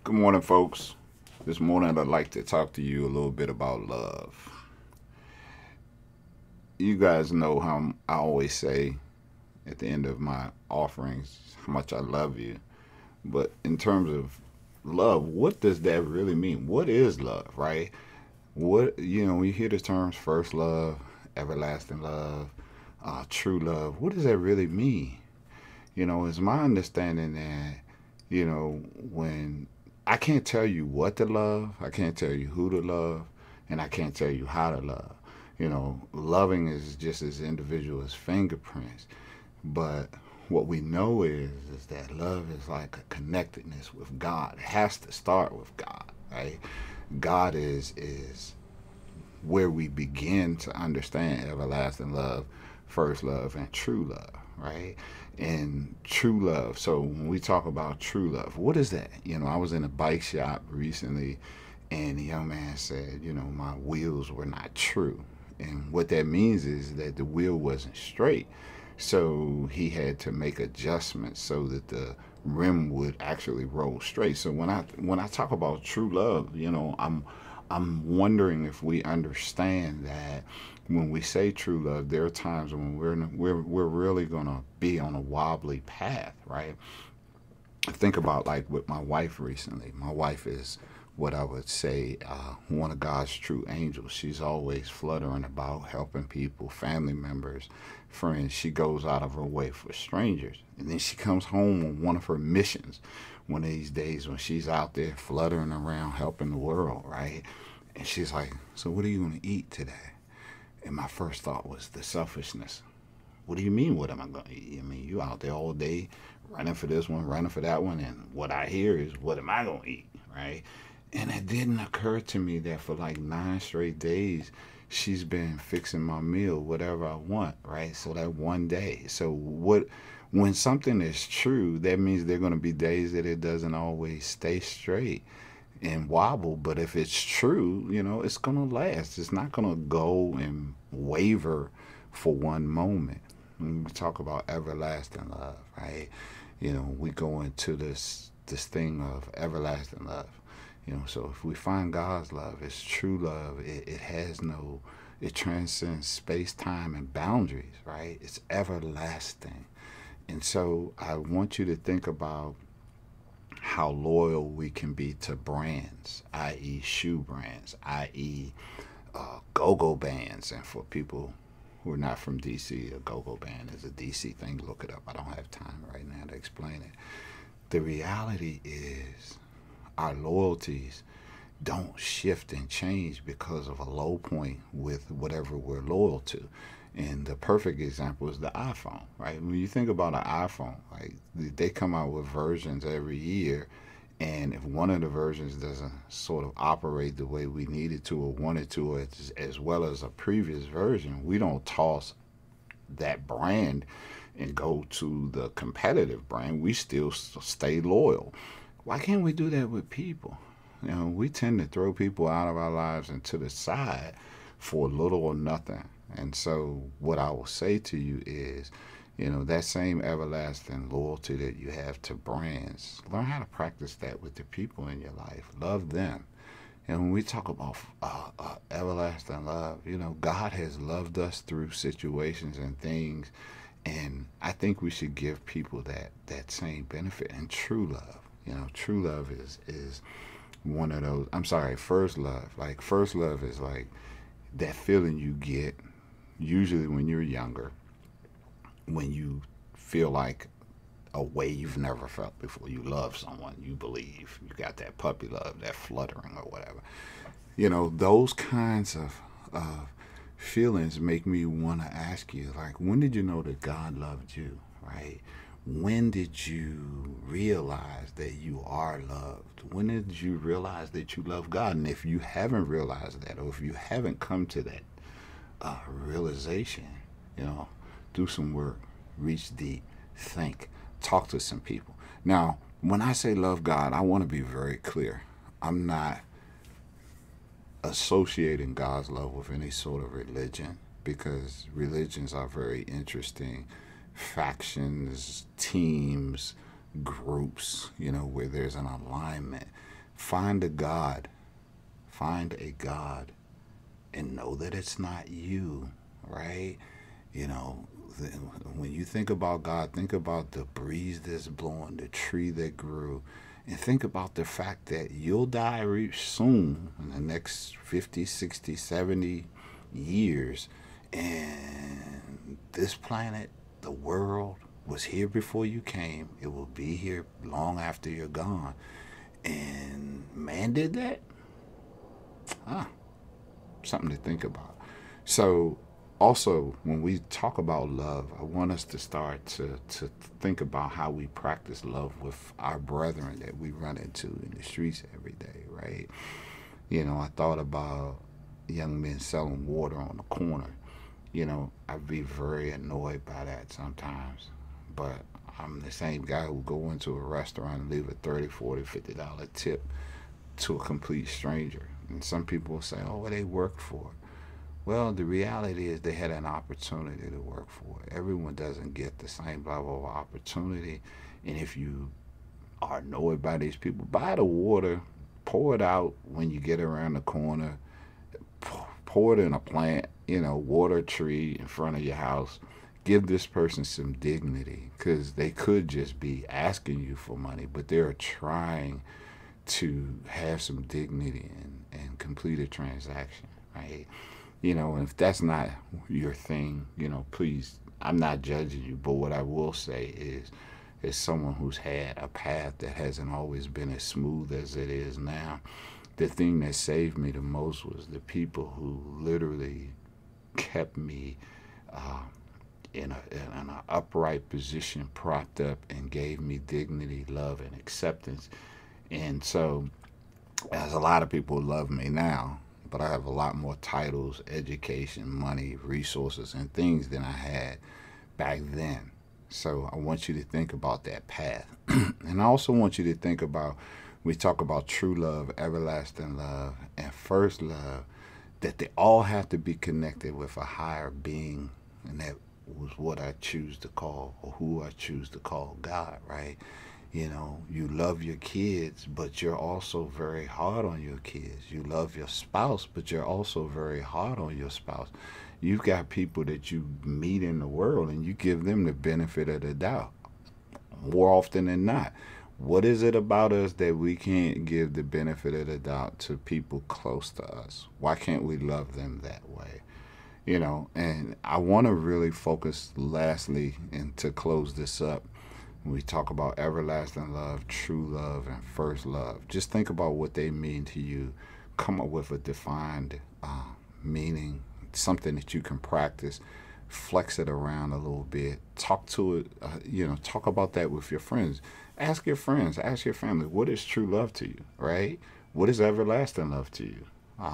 Good morning, folks. This morning, I'd like to talk to you a little bit about love. You guys know how I always say at the end of my offerings how much I love you. But in terms of love, what does that really mean? What is love, right? You hear the terms first love, everlasting love, true love. What does that really mean? It's my understanding that, when I can't tell you what to love, I can't tell you who to love, and I can't tell you how to love. Loving is just as individual as fingerprints. But what we know is that love is like a connectedness with God. It has to start with God, right? God is where we begin to understand everlasting love, first love, and true love, right? And true love. So when we talk about true love, what is that? I was in a bike shop recently, and the young man said, my wheels were not true. And what that means is that the wheel wasn't straight. So he had to make adjustments so that the rim would actually roll straight. So when I talk about true love, I'm wondering if we understand that when we say true love, there are times when we're really gonna be on a wobbly path, right? Think about like with my wife recently. My wife is what I would say one of God's true angels. She's always fluttering about, helping people, family members, friends. She goes out of her way for strangers. And then she comes home on one of her missions one of these days when she's out there fluttering around helping the world, right? And she's like, "So what are you going to eat today?" And my first thought was the selfishness. What do you mean, what am I going to eat? I mean, you out there all day running for this one, running for that one, and what I hear is, what am I going to eat, right? And it didn't occur to me that for like 9 straight days, she's been fixing my meal, whatever I want, right? So that one day. So when something is true, that means there are going to be days that it doesn't always stay straight and wobble. But if it's true, it's going to last. It's not going to go and waver for one moment. When we talk about everlasting love, right? We go into this thing of everlasting love. So if we find God's love, it's true love. It has no, it transcends space, time, and boundaries, right? It's everlasting. And so I want you to think about how loyal we can be to brands, i.e., shoe brands, i.e., go-go bands. And for people who are not from DC, a go-go band is a DC thing. Look it up. I don't have time right now to explain it. The reality is our loyalties don't shift and change because of a low point with whatever we're loyal to. And the perfect example is the iPhone, right? When you think about an iPhone, like they come out with versions every year, and if one of the versions doesn't sort of operate the way we needed to or wanted to, as well as a previous version, we don't toss that brand and go to the competitive brand. We still stay loyal. Why can't we do that with people? We tend to throw people out of our lives and to the side for little or nothing. And so, what I will say to you is, that same everlasting loyalty that you have to brands, learn how to practice that with the people in your life. Love them. And when we talk about everlasting love, God has loved us through situations and things. And I think we should give people that same benefit. And true love, true love is one of those. I'm sorry, first love. Like, first love is like that feeling you get usually when you're younger, when you feel like a way you've never felt before. You love someone, you believe, you got that puppy love, that fluttering or whatever. Those kinds of feelings make me want to ask you, like, when did you know that God loved you, right? When did you realize that you are loved? When did you realize that you love God? And if you haven't realized that, or if you haven't come to that realization, you know, do some work, reach deep, think, talk to some people. Now, when I say love God, I want to be very clear. I'm not associating God's love with any sort of religion, because religions are very interesting factions, teams, groups, where there's an alignment. Find a God. Find a God and know that it's not you, right? You know, when you think about God, think about the breeze that's blowing, the tree that grew, and think about the fact that you'll die soon in the next 50, 60, 70 years. And this planet, the world, was here before you came. It will be here long after you're gone. And man did that? Huh. Something to think about. So, also, when we talk about love, I want us to start to think about how we practice love with our brethren that we run into in the streets every day, right? You know, I thought about young men selling water on the corner. You know, I'd be very annoyed by that sometimes. But I'm the same guy who go into a restaurant and leave a 30, 40, $50 tip to a complete stranger. And some people will say, oh, well, they worked for it. Well, the reality is they had an opportunity to work for it. Everyone doesn't get the same level of opportunity. And if you are annoyed by these people, buy the water, pour it out when you get around the corner, pour it in a plant, you know, water a tree in front of your house. Give this person some dignity, because they could just be asking you for money, but they're trying to have some dignity and complete a transaction, right? You know, and if that's not your thing, you know, please, I'm not judging you, but what I will say is, as someone who's had a path that hasn't always been as smooth as it is now, the thing that saved me the most was the people who literally kept me uh, in an upright position, propped up, and gave me dignity, love, and acceptance. And so, as a lot of people love me now, but I have a lot more titles, education, money, resources, and things than I had back then. So I want you to think about that path. And I also want you to think about, we talk about true love, everlasting love, and first love, that they all have to be connected with a higher being. And that was what I choose to call, or who I choose to call, God, right? You know, you love your kids, but you're also very hard on your kids. You love your spouse, but you're also very hard on your spouse. You've got people that you meet in the world and you give them the benefit of the doubt more often than not. What is it about us that we can't give the benefit of the doubt to people close to us? Why can't we love them that way? You know, and I want to really focus lastly, and to close this up, when we talk about everlasting love, true love, and first love, just think about what they mean to you. Come up with a defined meaning, something that you can practice. Flex it around a little bit. Talk to it, you know, talk about that with your friends. Ask your friends, ask your family, what is true love to you, right? What is everlasting love to you?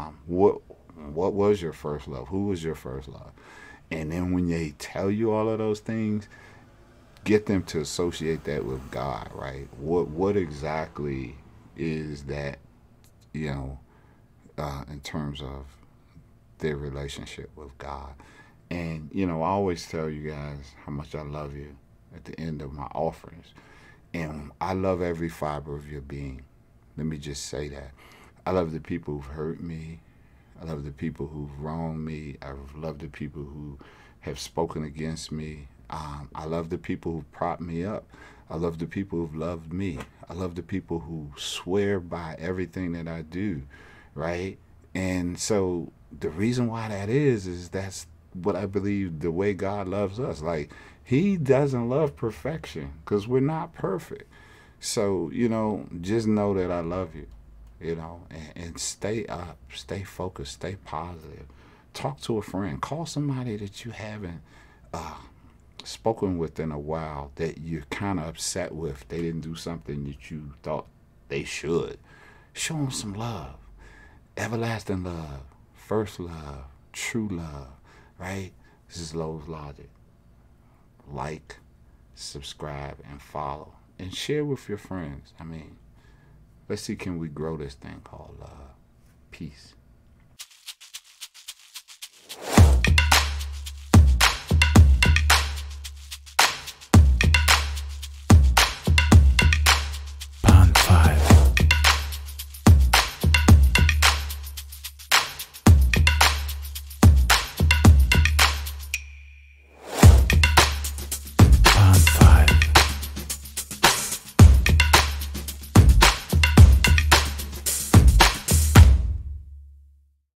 What was your first love? Who was your first love? And then when they tell you all of those things, get them to associate that with God, right? What exactly is that, you know, in terms of their relationship with God? And, you know, I always tell you guys how much I love you at the end of my offerings. And I love every fiber of your being. Let me just say that. I love the people who've hurt me. I love the people who've wronged me. I love the people who have spoken against me. I love the people who prop me up. I love the people who've loved me. I love the people who swear by everything that I do, right? And so the reason why that is that's what I believe the way God loves us. Like, he doesn't love perfection because we're not perfect. So, you know, just know that I love you, you know, and stay up, stay focused, stay positive. Talk to a friend. Call somebody that you haven't uh, spoken with in a while, that you're kind of upset with. They didn't do something that you thought they should. Show them some love. Everlasting love, first love, true love, right? This is Lowe's Logic. Like, subscribe, and follow. And share with your friends. I mean, let's see, can we grow this thing called love? Peace.